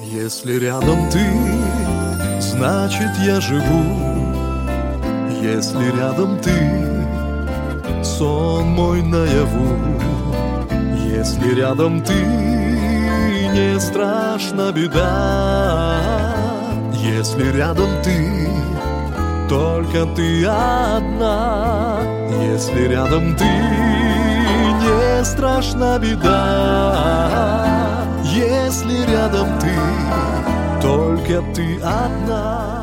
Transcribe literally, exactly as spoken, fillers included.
Если рядом ты, значит я живу. Если рядом ты, сон мой наяву. Если рядом ты, не страшна беда. Если рядом ты, только ты одна. Если рядом ты, не страшна беда. Если рядом ты, только ты одна.